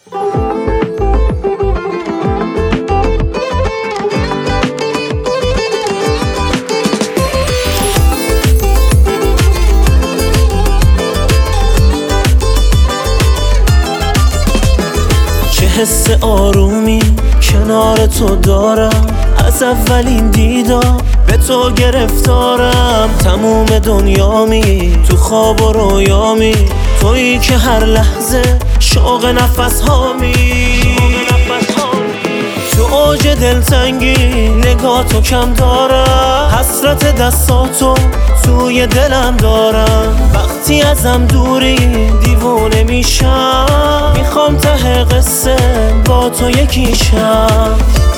حس آرومی کنار تو دارم، از اولین دیدار به تو گرفتارم. تموم دنیامی تو خواب و رویامی، تویی که هر لحظه شوق نفس هامی. تو اوج دلتنگی نگاه تو کم دارم، حسرت دستاتو توی دلم دارم. وقتی ازم دوری دیوونه میشم، میخوام ته قصه با تو یکیشم.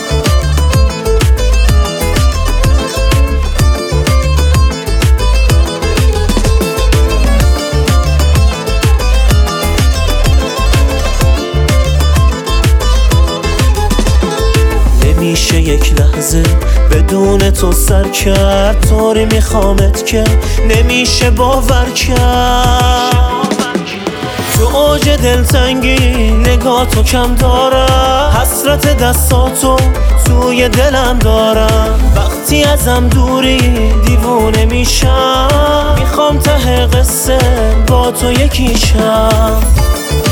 نمیشه یک لحظه بدون تو سر کرد، طوری میخوامت که نمیشه باور کرد. تو اوج دلتنگی نگاه تو کم دارم، حسرت دستاتو توی دلم دارم. وقتی ازم دوری دیوونه میشم، میخوام ته قصه با تو یکیشم.